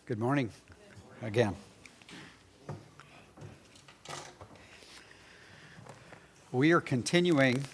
Good morning again. We are continuing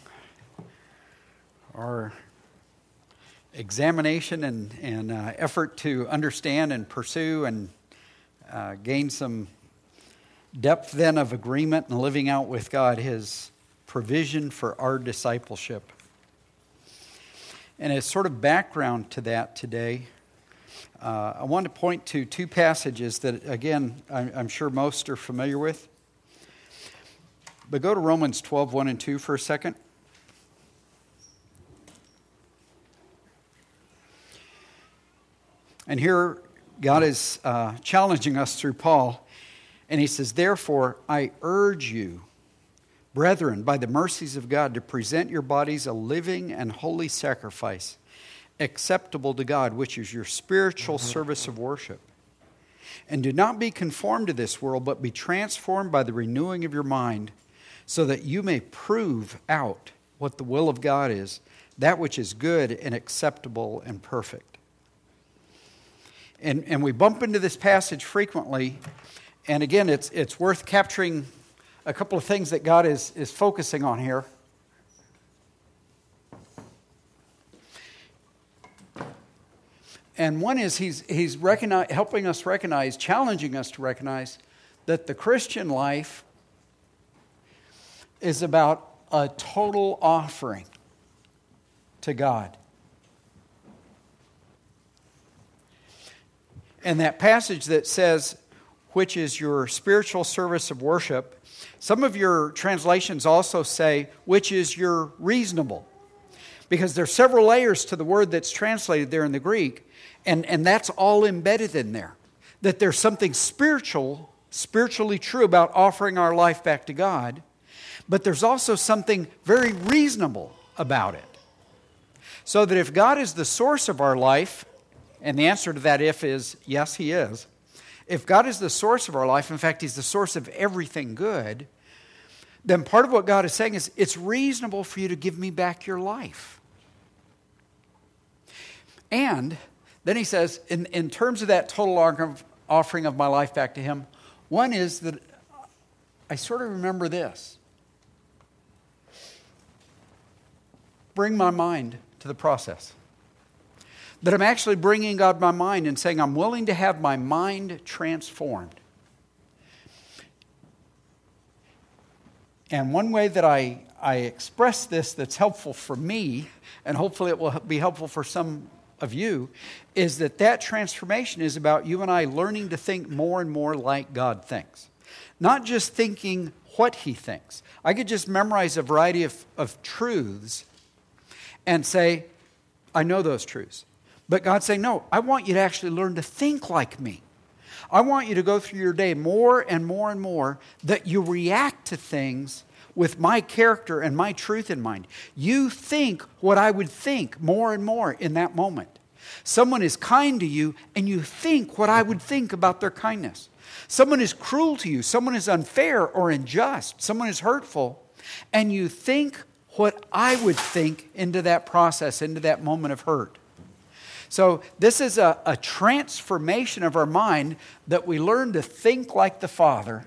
our examination and effort to understand and pursue and gain some depth then of agreement and living out with God His provision for our discipleship. And as sort of background to that today, I want to point to two passages that, again, I'm sure most are familiar with. But go to Romans 12, 1 and 2 for a second. And here, God is challenging us through Paul. And he says, "Therefore, I urge you, brethren, by the mercies of God, to present your bodies a living and holy sacrifice, acceptable to God, which is your spiritual service of worship. And do not be conformed to this world, but be transformed by the renewing of your mind, so that you may prove out what the will of God is, that which is good and acceptable and perfect." And we bump into this passage frequently, and again, it's worth capturing a couple of things that God is focusing on here. And one is he's helping us recognize, challenging us to recognize that the Christian life is about a total offering to God. And that passage that says, which is your spiritual service of worship, some of your translations also say, which is your reasonable. Because there's several layers to the word that's translated there in the Greek. And that's all embedded in there. That there's something spiritually true about offering our life back to God. But there's also something very reasonable about it. So that if God is the source of our life, and the answer to that if is, yes, He is. If God is the source of our life, in fact, He's the source of everything good, then part of what God is saying is, it's reasonable for you to give me back your life. And then He says, in terms of that total offering of my life back to Him, one is that I sort of remember this. Bring my mind to the process. That I'm actually bringing God my mind and saying, I'm willing to have my mind transformed. And one way that I express this that's helpful for me, and hopefully it will be helpful for some of you, is that transformation is about you and I learning to think more and more like God thinks. Not just thinking what He thinks. I could just memorize a variety of truths and say, I know those truths. But God's saying, no, I want you to actually learn to think like me. I want you to go through your day more and more and more that you react to things with my character and my truth in mind. You think what I would think more and more in that moment. Someone is kind to you and you think what I would think about their kindness. Someone is cruel to you. Someone is unfair or unjust. Someone is hurtful. And you think what I would think into that process, into that moment of hurt. So this is a transformation of our mind that we learn to think like the Father.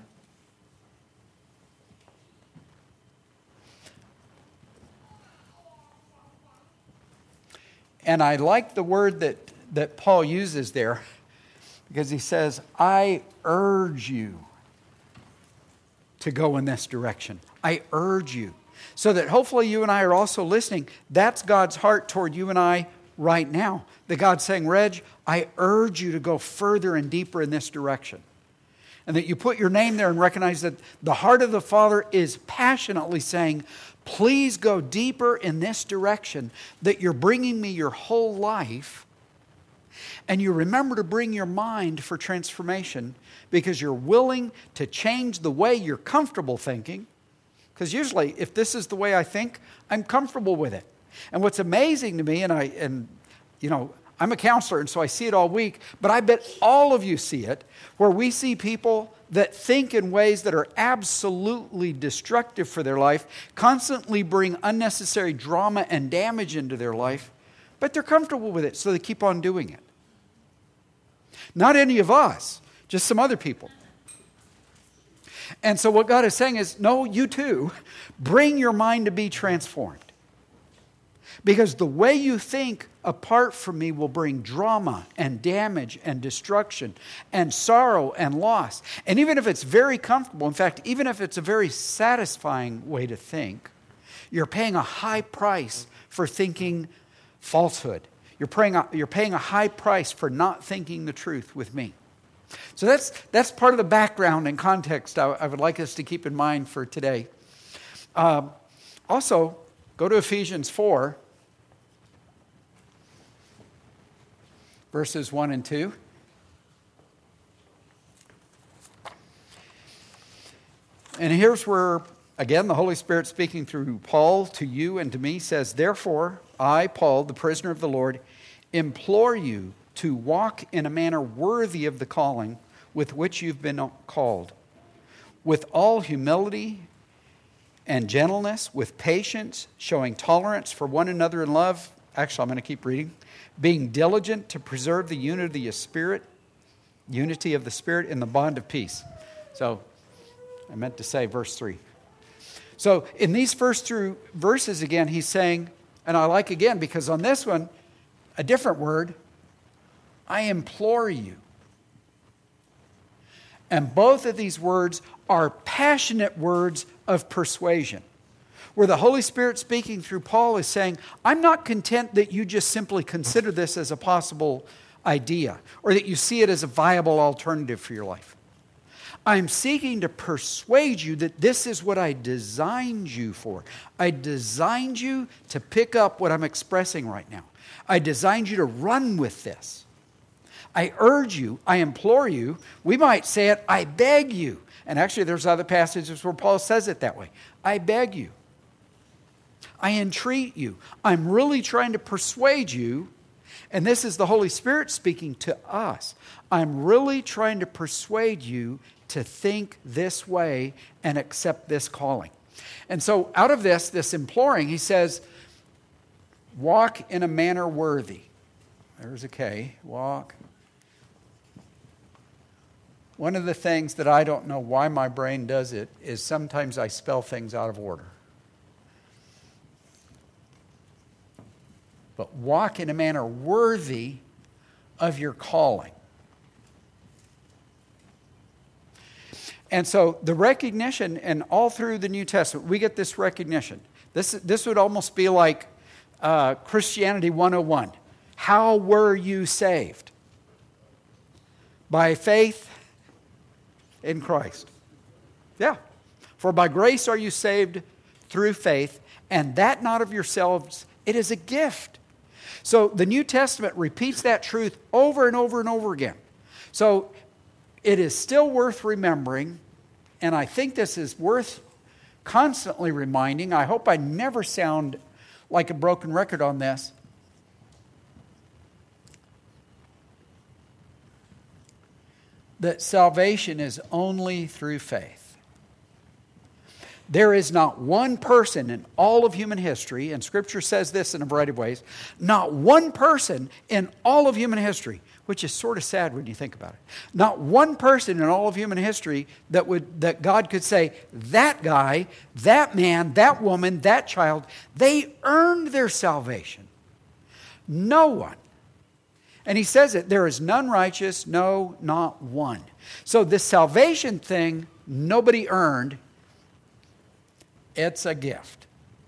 And I like the word that Paul uses there because he says, I urge you to go in this direction. I urge you. So that hopefully you and I are also listening. That's God's heart toward you and I right now. That God's saying, Reg, I urge you to go further and deeper in this direction. And that you put your name there and recognize that the heart of the Father is passionately saying, please go deeper in this direction, that you're bringing me your whole life. And you remember to bring your mind for transformation because you're willing to change the way you're comfortable thinking. Because usually, if this is the way I think, I'm comfortable with it. And what's amazing to me, and I'm a counselor, and so I see it all week, but I bet all of you see it, where we see people that think in ways that are absolutely destructive for their life, constantly bring unnecessary drama and damage into their life, but they're comfortable with it, so they keep on doing it. Not any of us, just some other people. And so what God is saying is, no, you too, bring your mind to be transformed. Because the way you think apart from me will bring drama and damage and destruction and sorrow and loss. And even if it's very comfortable, in fact, even if it's a very satisfying way to think, you're paying a high price for thinking falsehood. You're paying a high price for not thinking the truth with me. So that's part of the background and context I would like us to keep in mind for today. Also, go to Ephesians 4, verses 1 and 2. And here's where, again, the Holy Spirit speaking through Paul to you and to me says, "Therefore, I, Paul, the prisoner of the Lord, implore you to walk in a manner worthy of the calling with which you've been called, with all humility and gentleness, with patience, showing tolerance for one another in love." Actually, I'm going to keep reading. "Being diligent to preserve the unity of the Spirit in the bond of peace." So, I meant to say verse 3. So, in these first two verses again, he's saying, and I like again, because on this one, a different word, I implore you. And both of these words are passionate words of persuasion, where the Holy Spirit speaking through Paul is saying, I'm not content that you just simply consider this as a possible idea or that you see it as a viable alternative for your life. I'm seeking to persuade you that this is what I designed you for. I designed you to pick up what I'm expressing right now. I designed you to run with this. I urge you, I implore you. We might say it, I beg you. And actually there's other passages where Paul says it that way. I beg you. I entreat you. I'm really trying to persuade you. And this is the Holy Spirit speaking to us. I'm really trying to persuade you to think this way and accept this calling. And so out of this imploring, he says, walk in a manner worthy. There's a K. Walk. One of the things that I don't know why my brain does it is sometimes I spell things out of order. But walk in a manner worthy of your calling. And so the recognition, and all through the New Testament, we get this recognition. This would almost be like Christianity 101. How were you saved? By faith in Christ. Yeah. For by grace are you saved through faith, and that not of yourselves, it is a gift. So the New Testament repeats that truth over and over and over again. So it is still worth remembering, and I think this is worth constantly reminding. I hope I never sound like a broken record on this. That salvation is only through faith. There is not one person in all of human history, and Scripture says this in a variety of ways, not one person in all of human history, which is sort of sad when you think about it. Not one person in all of human history that God could say, that guy, that man, that woman, that child, they earned their salvation. No one. And he says it, there is none righteous, no, not one. So this salvation thing, nobody earned. It's a gift.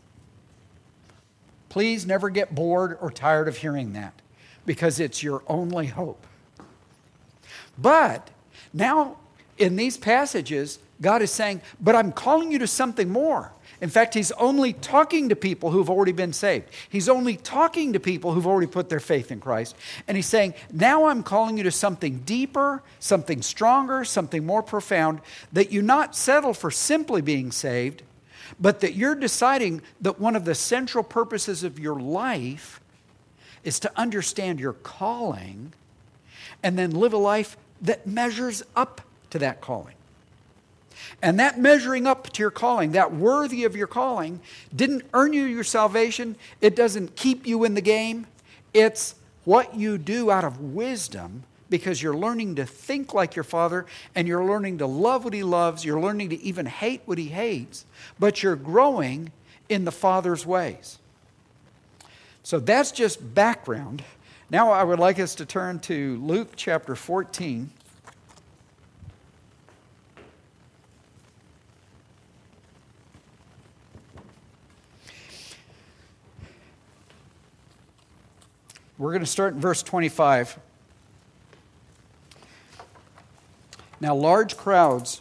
Please never get bored or tired of hearing that, because it's your only hope. But now in these passages, God is saying, but I'm calling you to something more. In fact, he's only talking to people who've already been saved. He's only talking to people who've already put their faith in Christ. And he's saying, now I'm calling you to something deeper, something stronger, something more profound, that you not settle for simply being saved, but that you're deciding that one of the central purposes of your life is to understand your calling and then live a life that measures up to that calling. And that measuring up to your calling, that worthy of your calling, didn't earn you your salvation. It doesn't keep you in the game. It's what you do out of wisdom because you're learning to think like your Father, and you're learning to love what He loves. You're learning to even hate what He hates, but you're growing in the Father's ways. So that's just background. Now I would like us to turn to Luke chapter 14. We're going to start in verse 25. Now, large crowds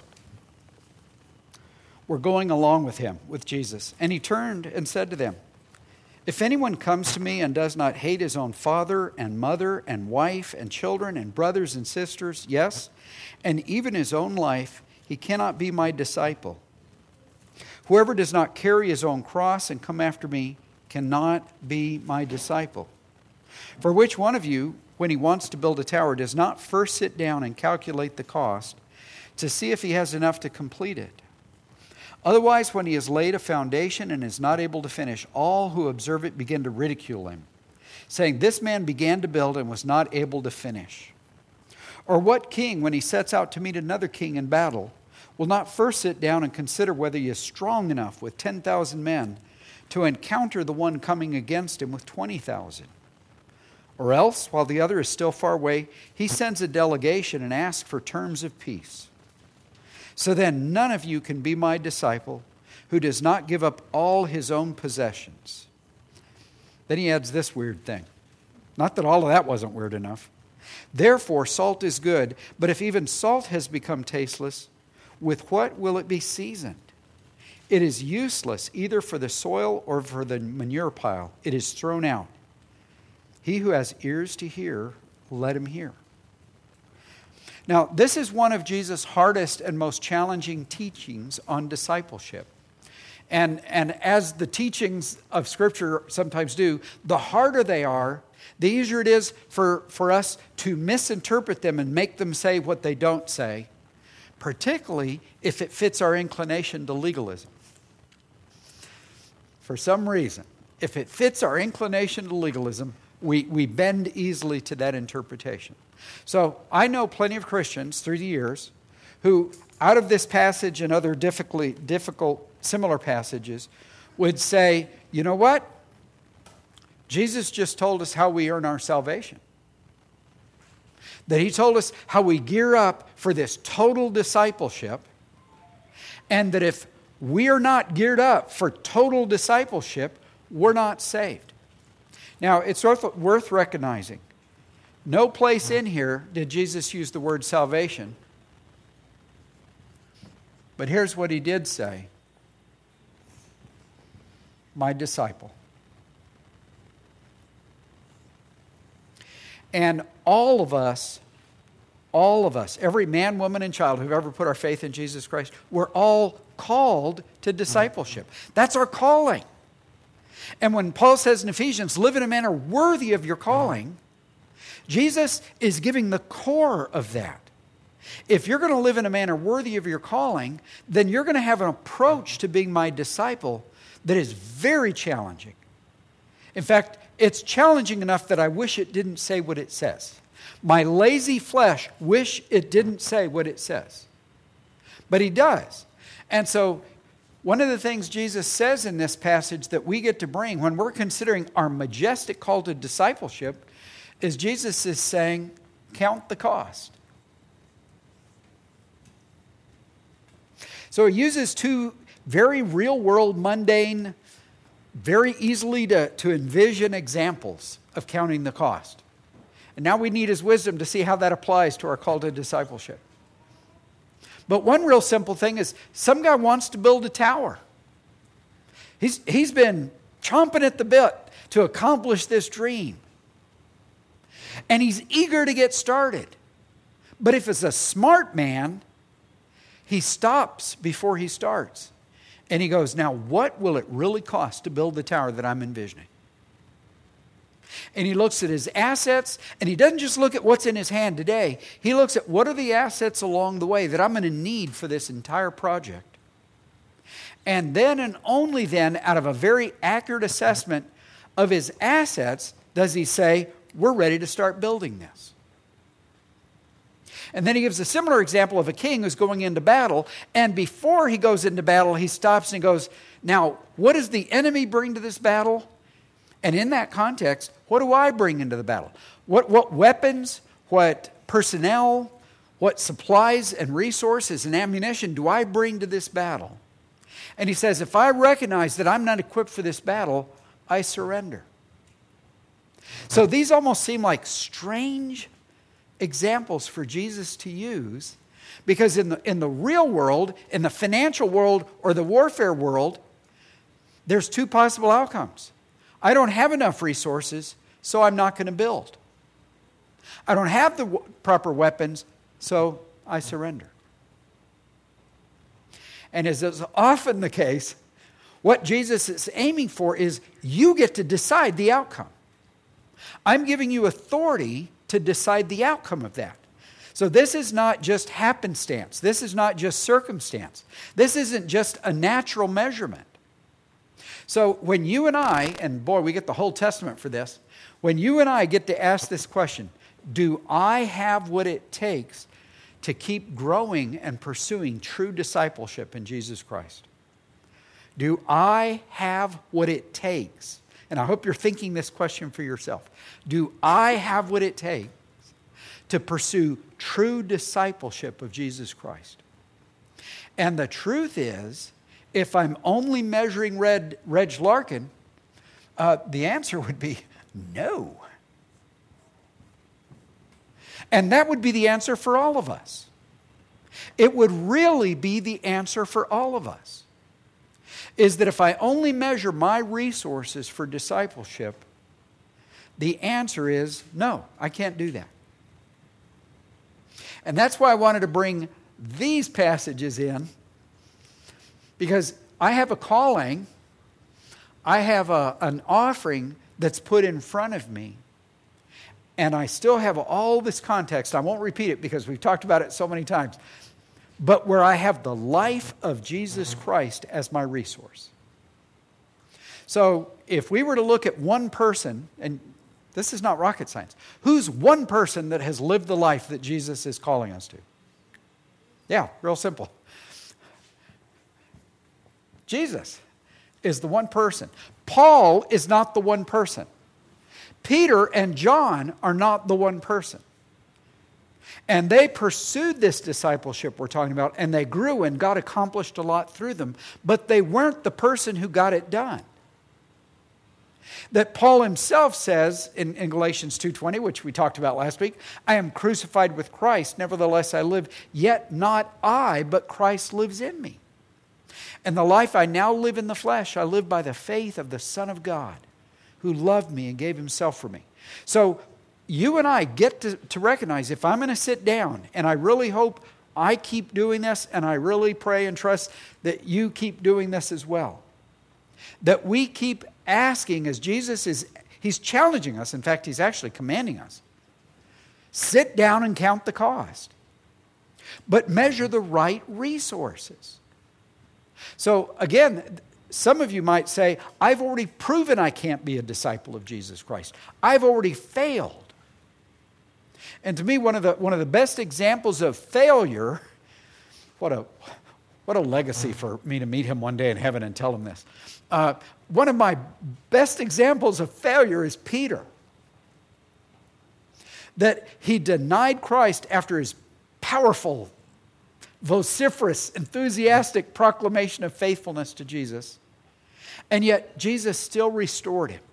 were going along with him, with Jesus. And he turned and said to them, "If anyone comes to me and does not hate his own father and mother and wife and children and brothers and sisters, yes, and even his own life, he cannot be my disciple. Whoever does not carry his own cross and come after me cannot be my disciple. For which one of you, when he wants to build a tower, does not first sit down and calculate the cost to see if he has enough to complete it? Otherwise, when he has laid a foundation and is not able to finish, all who observe it begin to ridicule him, saying, 'This man began to build and was not able to finish.' Or what king, when he sets out to meet another king in battle, will not first sit down and consider whether he is strong enough with 10,000 men to encounter the one coming against him with 20,000? Or else, while the other is still far away, he sends a delegation and asks for terms of peace. So then none of you can be my disciple who does not give up all his own possessions." Then he adds this weird thing. Not that all of that wasn't weird enough. "Therefore salt is good, but if even salt has become tasteless, with what will it be seasoned? It is useless either for the soil or for the manure pile. It is thrown out. He who has ears to hear, let him hear." Now, this is one of Jesus' hardest and most challenging teachings on discipleship. And as the teachings of Scripture sometimes do, the harder they are, the easier it is for us to misinterpret them and make them say what they don't say, particularly if it fits our inclination to legalism. For some reason, if it fits our inclination to legalism, we bend easily to that interpretation. So I know plenty of Christians through the years who, out of this passage and other difficult similar passages, would say, you know what? Jesus just told us how we earn our salvation. That He told us how we gear up for this total discipleship, and that if we are not geared up for total discipleship, we're not saved. Now, it's worth recognizing, no place in here did Jesus use the word salvation. But here's what He did say: my disciple. And all of us, every man, woman, and child who've ever put our faith in Jesus Christ, we're all called to discipleship. That's our calling. And when Paul says in Ephesians, live in a manner worthy of your calling, Jesus is giving the core of that. If you're going to live in a manner worthy of your calling, then you're going to have an approach to being my disciple that is very challenging. In fact, it's challenging enough that I wish it didn't say what it says. My lazy flesh wish it didn't say what it says. But He does. And so one of the things Jesus says in this passage that we get to bring when we're considering our majestic call to discipleship is Jesus is saying, count the cost. So He uses two very real-world, mundane, very easily to envision examples of counting the cost. And now we need His wisdom to see how that applies to our call to discipleship. But one real simple thing is some guy wants to build a tower. He's been chomping at the bit to accomplish this dream. And he's eager to get started. But if it's a smart man, he stops before he starts. And he goes, now what will it really cost to build the tower that I'm envisioning? And he looks at his assets, and he doesn't just look at what's in his hand today. He looks at what are the assets along the way that I'm going to need for this entire project. And then and only then, out of a very accurate assessment of his assets, does he say, we're ready to start building this. And then he gives a similar example of a king who's going into battle. And before he goes into battle, he stops and goes, now, what does the enemy bring to this battle? And in that context, what do I bring into the battle? What weapons, what personnel, what supplies and resources and ammunition do I bring to this battle? And he says, if I recognize that I'm not equipped for this battle, I surrender. So these almost seem like strange examples for Jesus to use, because in the real world, in the financial world or the warfare world, there's two possible outcomes. I don't have enough resources, so I'm not going to build. I don't have the proper weapons, so I surrender. And as is often the case, what Jesus is aiming for is you get to decide the outcome. I'm giving you authority to decide the outcome of that. So this is not just happenstance. This is not just circumstance. This isn't just a natural measurement. So when you and I, and boy, we get the whole Testament for this, when you and I get to ask this question, do I have what it takes to keep growing and pursuing true discipleship in Jesus Christ? Do I have what it takes? And I hope you're thinking this question for yourself. Do I have what it takes to pursue true discipleship of Jesus Christ? And the truth is, if I'm only measuring Reg Larkin, the answer would be no. And that would be the answer for all of us. It would really be the answer for all of us. Is that if I only measure my resources for discipleship, the answer is no, I can't do that. And that's why I wanted to bring these passages in, because I have a calling, I have an offering that's put in front of me, and I still have all this context. I won't repeat it because we've talked about it so many times. But where I have the life of Jesus Christ as my resource. So if we were to look at one person, and this is not rocket science, who's one person that has lived the life that Jesus is calling us to? Yeah, real simple. Jesus is the one person. Paul is not the one person. Peter and John are not the one person. And they pursued this discipleship we're talking about, and they grew, and God accomplished a lot through them, but they weren't the person who got it done. That Paul himself says in Galatians 2:20, which we talked about last week, I am crucified with Christ, nevertheless I live, yet not I, but Christ lives in me. And the life I now live in the flesh, I live by the faith of the Son of God, who loved me and gave himself for me. So you and I get to recognize, if I'm going to sit down, and I really hope I keep doing this, and I really pray and trust that you keep doing this as well, that we keep asking, as Jesus is, he's challenging us. In fact, he's actually commanding us. Sit down and count the cost, but measure the right resources. So again, some of you might say, I've already proven I can't be a disciple of Jesus Christ. I've already failed. And to me, one of the best examples of failure, what a legacy for me to meet him one day in heaven and tell him this. One of my best examples of failure is Peter. That he denied Christ after his powerful, vociferous, enthusiastic proclamation of faithfulness to Jesus. And yet Jesus still restored him.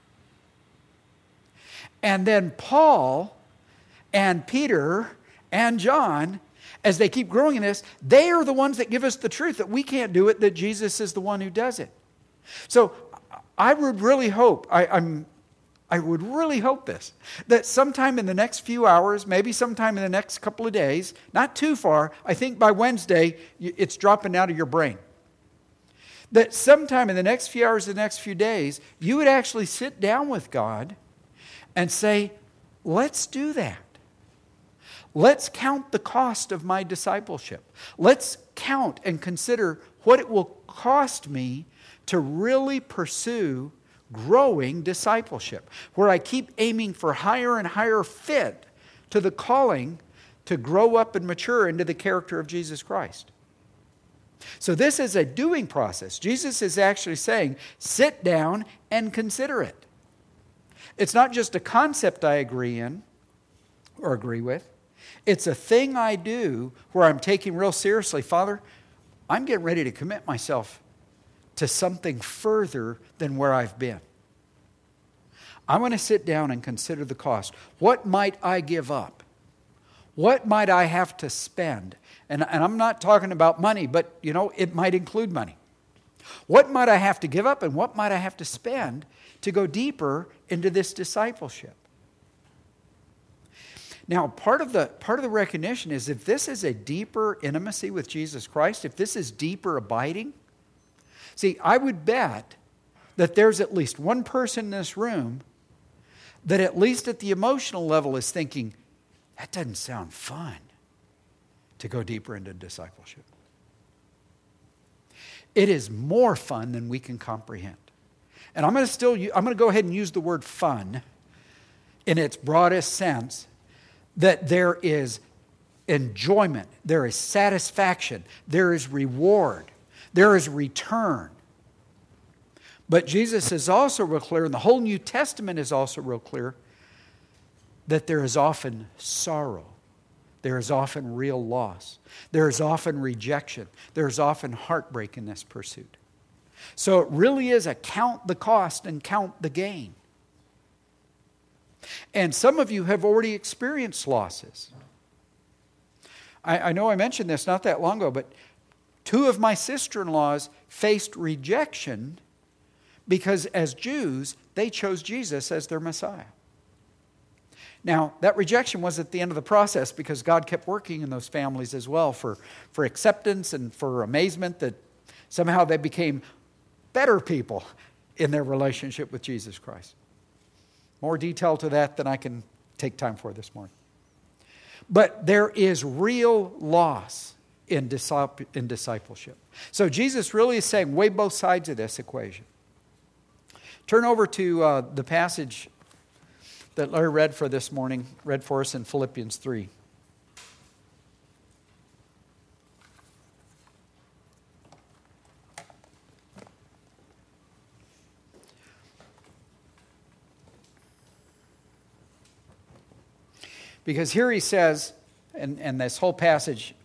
And then Paul and Peter and John, as they keep growing in this, they are the ones that give us the truth that we can't do it, that Jesus is the one who does it. So I would really hope, I would really hope this, that sometime in the next few hours, maybe sometime in the next couple of days, not too far, I think by Wednesday, it's dropping out of your brain. That sometime in the next few hours, the next few days, you would actually sit down with God and say, let's do that. Let's count the cost of my discipleship. Let's count and consider what it will cost me to really pursue growing discipleship, where I keep aiming for higher and higher fit to the calling to grow up and mature into the character of Jesus Christ. So this is a doing process. Jesus is actually saying, sit down and consider it. It's not just a concept I agree in or agree with. It's a thing I do where I'm taking real seriously, Father, I'm getting ready to commit myself to something further than where I've been. I want to sit down and consider the cost. What might I give up? What might I have to spend? And I'm not talking about money, but it might include money. What might I have to give up and what might I have to spend to go deeper into this discipleship? Now, part of the recognition is if this is a deeper intimacy with Jesus Christ, if this is deeper abiding, see, I would bet that there's at least one person in this room that at least at the emotional level is thinking, that doesn't sound fun to go deeper into discipleship. It is more fun than we can comprehend. And I'm going to go ahead and use the word fun in its broadest sense, that there is enjoyment, there is satisfaction, there is reward, there is return. But Jesus is also real clear, and the whole New Testament is also real clear, that there is often sorrow. There is often real loss. There is often rejection. There is often heartbreak in this pursuit. So it really is a count the cost and count the gain. And some of you have already experienced losses. I know I mentioned this not that long ago, but 2 of my sister-in-laws faced rejection because as Jews, they chose Jesus as their Messiah. Now, that rejection was at the end of the process because God kept working in those families as well for acceptance and for amazement that somehow they became better people in their relationship with Jesus Christ. More detail to that than I can take time for this morning. But there is real loss in discipleship. So Jesus really is saying, weigh both sides of this equation. Turn over to the passage that Larry read for us in Philippians 3. Because here he says, and this whole passage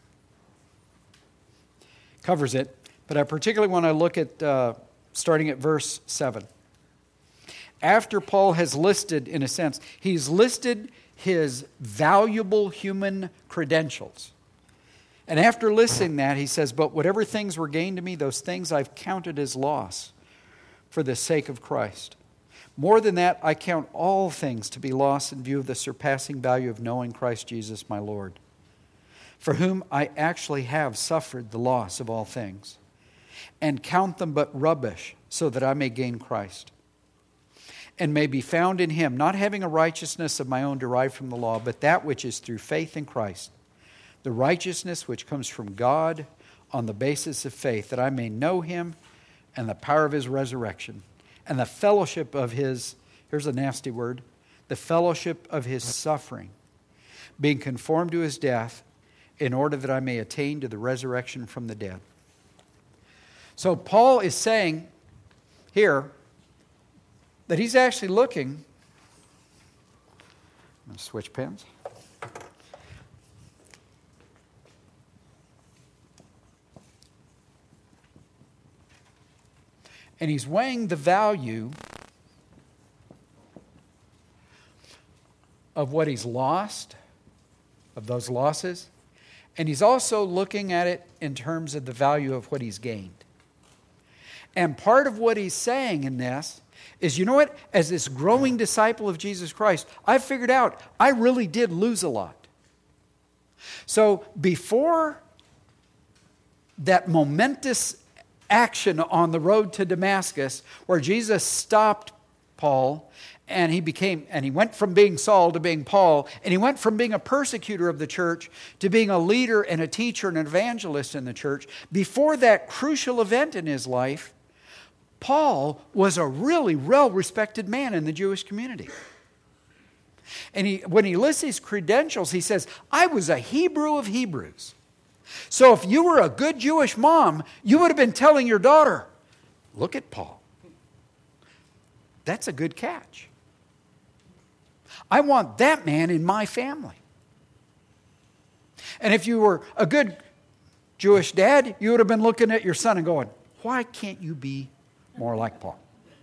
covers it, but I particularly want to look at starting at verse 7. After Paul has listed, in a sense, he's listed his valuable human credentials. And after listing that, he says, but whatever things were gained to me, those things I've counted as loss for the sake of Christ. More than that, I count all things to be lost in view of the surpassing value of knowing Christ Jesus my Lord, for whom I actually have suffered the loss of all things, and count them but rubbish, so that I may gain Christ, and may be found in him, not having a righteousness of my own derived from the law, but that which is through faith in Christ, the righteousness which comes from God on the basis of faith, that I may know him and the power of his resurrection, and the fellowship of his, here's a nasty word, the fellowship of his suffering, being conformed to his death, in order that I may attain to the resurrection from the dead. So Paul is saying here that he's actually looking, I'm going to switch pens. And he's weighing the value of what he's lost, of those losses, and he's also looking at it in terms of the value of what he's gained. And part of what he's saying in this is, you know what? As this growing disciple of Jesus Christ, I figured out I really did lose a lot. So before that momentous action on the road to Damascus, where Jesus stopped Paul, and he went from being Saul to being Paul, and he went from being a persecutor of the church to being a leader and a teacher and an evangelist in the church. Before that crucial event in his life, Paul was a really well-respected man in the Jewish community. And when he lists his credentials, he says, I was a Hebrew of Hebrews. So if you were a good Jewish mom, you would have been telling your daughter, look at Paul. That's a good catch. I want that man in my family. And if you were a good Jewish dad, you would have been looking at your son and going, why can't you be more like Paul?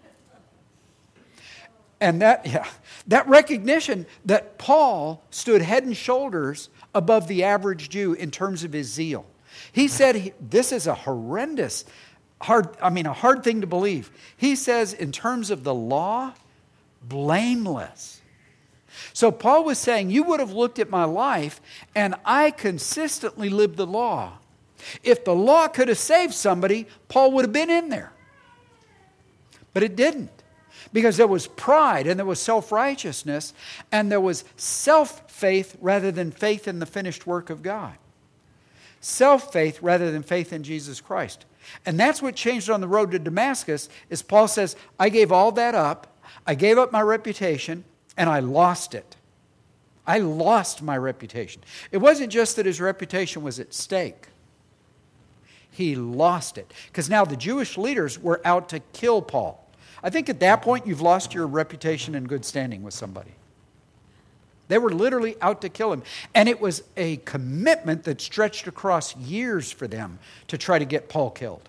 And that recognition that Paul stood head and shoulders above the average Jew in terms of his zeal. He said, this is a horrendous, a hard thing to believe. He says, in terms of the law, blameless. So Paul was saying, you would have looked at my life, and I consistently lived the law. If the law could have saved somebody, Paul would have been in there. But it didn't. Because there was pride and there was self-righteousness and there was self-faith rather than faith in the finished work of God. Self-faith rather than faith in Jesus Christ. And that's what changed on the road to Damascus, is Paul says, I gave all that up. I gave up my reputation and I lost it. I lost my reputation. It wasn't just that his reputation was at stake. He lost it. Because now the Jewish leaders were out to kill Paul. I think at that point you've lost your reputation and good standing with somebody. They were literally out to kill him. And it was a commitment that stretched across years for them to try to get Paul killed.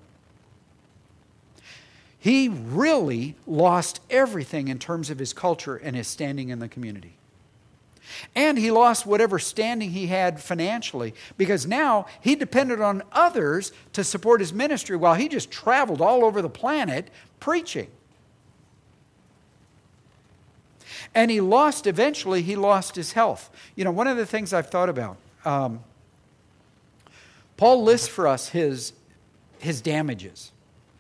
He really lost everything in terms of his culture and his standing in the community. And he lost whatever standing he had financially, because now he depended on others to support his ministry while he just traveled all over the planet preaching. And eventually he lost his health. You know, one of the things I've thought about, Paul lists for us his damages.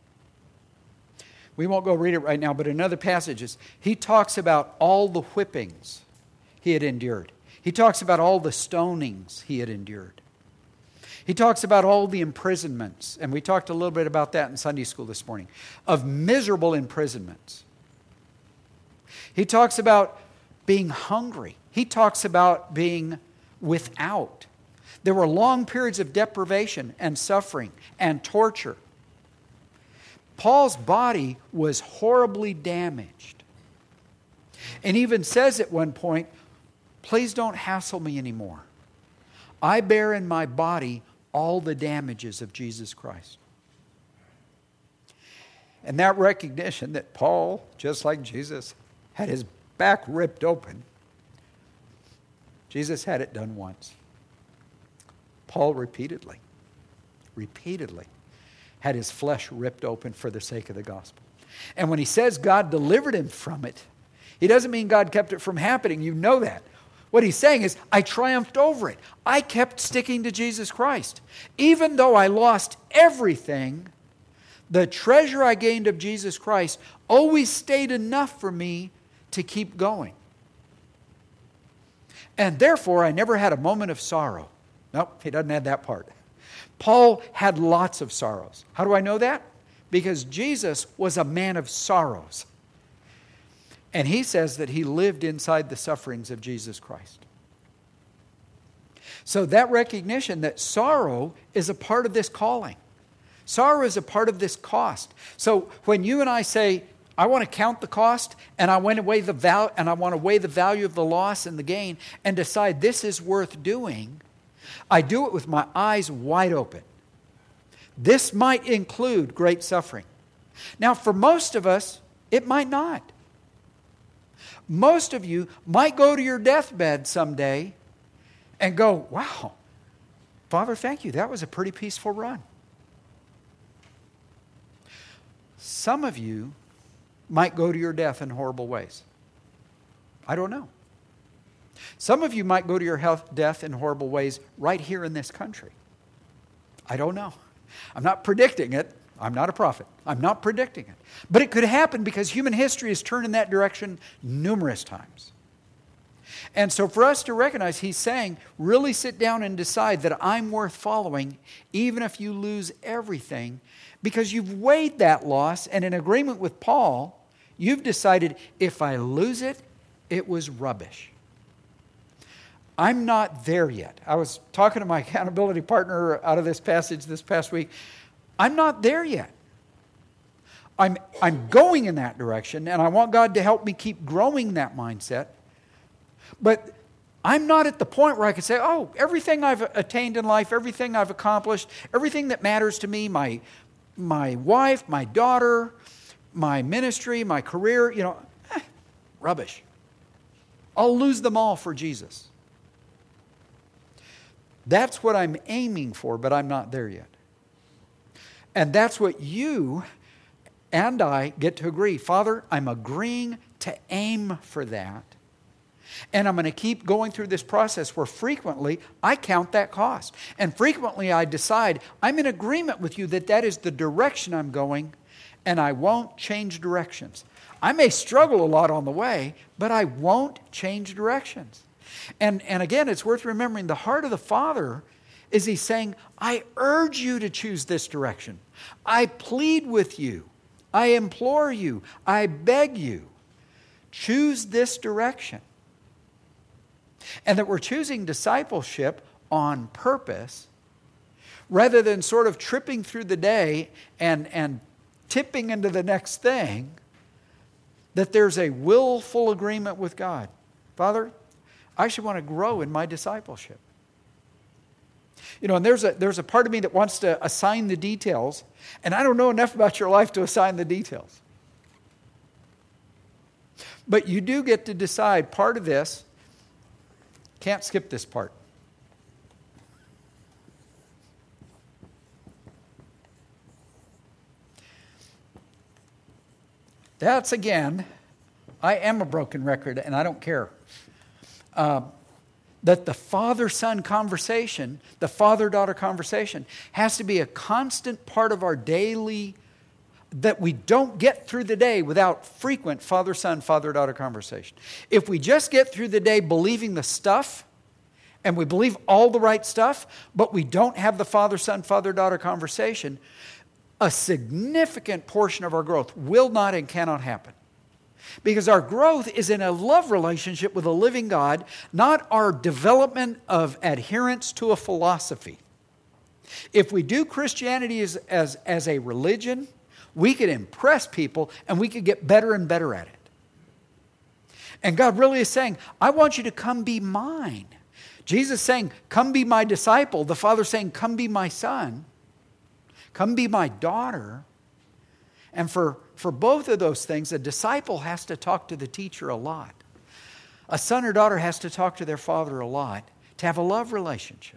We won't go read it right now, but in other passages, he talks about all the whippings he had endured. He talks about all the stonings he had endured. He talks about all the imprisonments, and we talked a little bit about that in Sunday school this morning, of miserable imprisonments. He talks about being hungry. He talks about being without. There were long periods of deprivation and suffering and torture. Paul's body was horribly damaged. And even says at one point, please don't hassle me anymore. I bear in my body all the damages of Jesus Christ. And that recognition that Paul, just like Jesus, had his back ripped open. Jesus had it done once. Paul repeatedly had his flesh ripped open for the sake of the gospel. And when he says God delivered him from it, he doesn't mean God kept it from happening. You know that. What he's saying is, I triumphed over it. I kept sticking to Jesus Christ. Even though I lost everything, the treasure I gained of Jesus Christ always stayed enough for me to keep going. And therefore, I never had a moment of sorrow. Nope, he doesn't have that part. Paul had lots of sorrows. How do I know that? Because Jesus was a man of sorrows. And he says that he lived inside the sufferings of Jesus Christ. So that recognition that sorrow is a part of this calling. Sorrow is a part of this cost. So when you and I say, I want to count the cost, and I want to weigh the value of the loss and the gain, and decide this is worth doing, I do it with my eyes wide open. This might include great suffering. Now, for most of us, it might not. Most of you might go to your deathbed someday and go, wow, Father, thank you. That was a pretty peaceful run. Some of you might go to your death in horrible ways. I don't know. Some of you might go to your death in horrible ways right here in this country. I don't know. I'm not predicting it. I'm not a prophet. I'm not predicting it. But it could happen because human history has turned in that direction numerous times. And so for us to recognize, he's saying, really sit down and decide that I'm worth following, even if you lose everything, because you've weighed that loss, and in agreement with Paul, you've decided, if I lose it, it was rubbish. I'm not there yet. I was talking to my accountability partner out of this passage this past week. I'm not there yet. I'm going in that direction, and I want God to help me keep growing that mindset. But I'm not at the point where I can say, oh, everything I've attained in life, everything I've accomplished, everything that matters to me, my wife, my daughter, my ministry, my career, rubbish. I'll lose them all for Jesus. That's what I'm aiming for, but I'm not there yet. And that's what you and I get to agree. Father, I'm agreeing to aim for that. And I'm going to keep going through this process where frequently I count that cost. And frequently I decide I'm in agreement with you that that is the direction I'm going, and I won't change directions. I may struggle a lot on the way, but I won't change directions. And again, it's worth remembering the heart of the Father is He's saying, I urge you to choose this direction. I plead with you. I implore you. I beg you. Choose this direction. And that we're choosing discipleship on purpose rather than sort of tripping through the day and tipping into the next thing, that there's a willful agreement with God. Father, I should want to grow in my discipleship. And there's a part of me that wants to assign the details, and I don't know enough about your life to assign the details. But you do get to decide part of this. Can't skip this part. That's, again, I am a broken record, and I don't care. That the father-son conversation, the father-daughter conversation, has to be a constant part of our daily, that we don't get through the day without frequent father-son, father-daughter conversation. If we just get through the day believing the stuff, and we believe all the right stuff, but we don't have the father-son, father-daughter conversation, a significant portion of our growth will not and cannot happen. Because our growth is in a love relationship with a living God, not our development of adherence to a philosophy. If we do Christianity as a religion, we could impress people and we could get better and better at it. And God really is saying, I want you to come be mine. Jesus saying, come be my disciple. The Father saying, come be my son. Come be my daughter. And for both of those things, a disciple has to talk to the teacher a lot. A son or daughter has to talk to their father a lot to have a love relationship.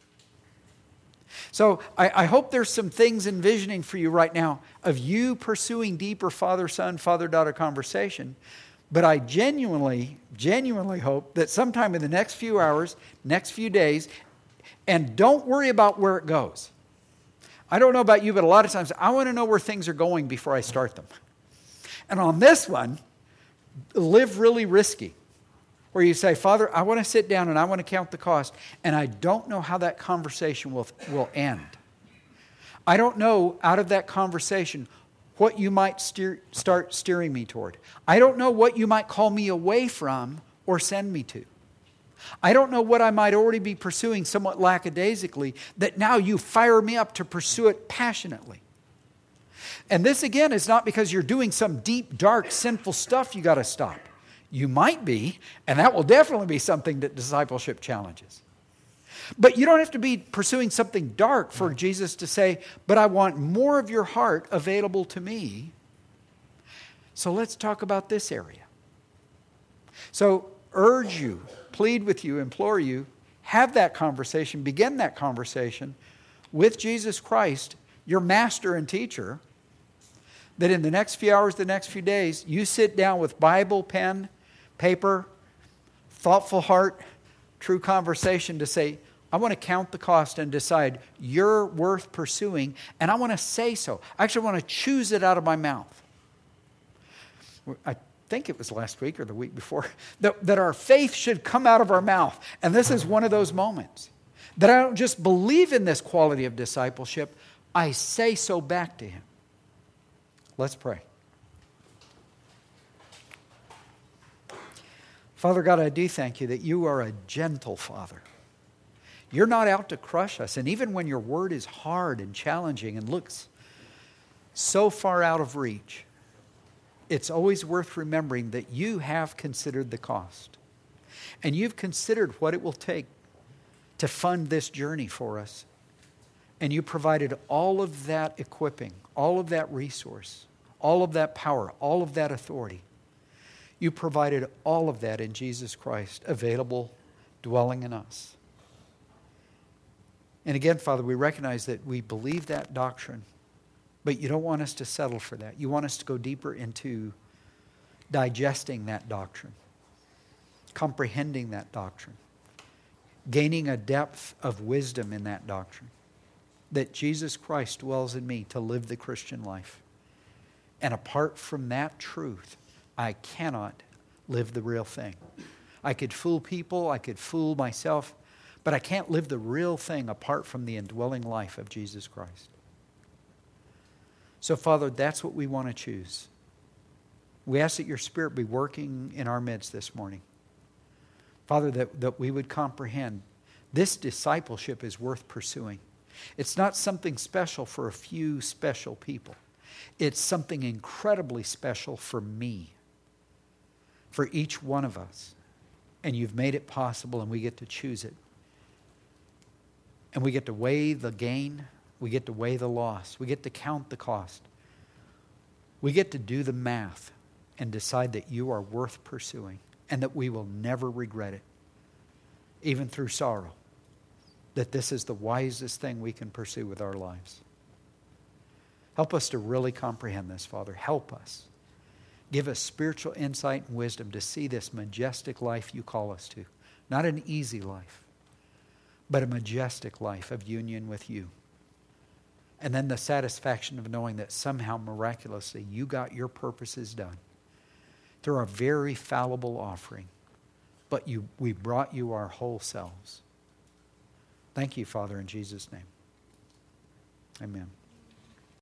So I hope there's some things envisioning for you right now of you pursuing deeper father-son, father-daughter conversation. But I genuinely hope that sometime in the next few hours, next few days, and don't worry about where it goes. I don't know about you, but a lot of times I want to know where things are going before I start them. And on this one, live really risky. Where you say, Father, I want to sit down and I want to count the cost, and I don't know how that conversation will end. I don't know out of that conversation what you might start steering me toward. I don't know what you might call me away from or send me to. I don't know what I might already be pursuing somewhat lackadaisically that now you fire me up to pursue it passionately. And this again is not because you're doing some deep, dark, sinful stuff you got to stop. You might be, and that will definitely be something that discipleship challenges. But you don't have to be pursuing something dark for Jesus to say, but I want more of your heart available to me. So let's talk about this area. So urge you, plead with you, implore you, have that conversation, begin that conversation with Jesus Christ, your master and teacher, that in the next few hours, the next few days, you sit down with Bible, pen, paper, thoughtful heart, true conversation to say, I want to count the cost and decide you're worth pursuing, and I want to say so. I actually want to choose it out of my mouth. I think it was last week or the week before, that our faith should come out of our mouth. And this is one of those moments. That I don't just believe in this quality of discipleship, I say so back to Him. Let's pray. Father God, I do thank you that you are a gentle Father. You're not out to crush us. And even when your word is hard and challenging and looks so far out of reach, it's always worth remembering that you have considered the cost. And you've considered what it will take to fund this journey for us. And you provided all of that equipping, all of that resource, all of that power, all of that authority. You provided all of that in Jesus Christ, available, dwelling in us. And again, Father, we recognize that we believe that doctrine, but you don't want us to settle for that. You want us to go deeper into digesting that doctrine, comprehending that doctrine, gaining a depth of wisdom in that doctrine, that Jesus Christ dwells in me to live the Christian life. And apart from that truth, I cannot live the real thing. I could fool people, I could fool myself, but I can't live the real thing apart from the indwelling life of Jesus Christ. So, Father, that's what we want to choose. We ask that your Spirit be working in our midst this morning. Father, that we would comprehend this discipleship is worth pursuing. It's not something special for a few special people. It's something incredibly special for me, for each one of us. And you've made it possible, and we get to choose it. And we get to weigh the gain. We get to weigh the loss. We get to count the cost. We get to do the math and decide that you are worth pursuing and that we will never regret it, even through sorrow, that this is the wisest thing we can pursue with our lives. Help us to really comprehend this, Father. Help us. Give us spiritual insight and wisdom to see this majestic life you call us to. Not an easy life, but a majestic life of union with you. And then the satisfaction of knowing that somehow, miraculously, you got your purposes done through a very fallible offering. But we brought you our whole selves. Thank you, Father, in Jesus' name. Amen.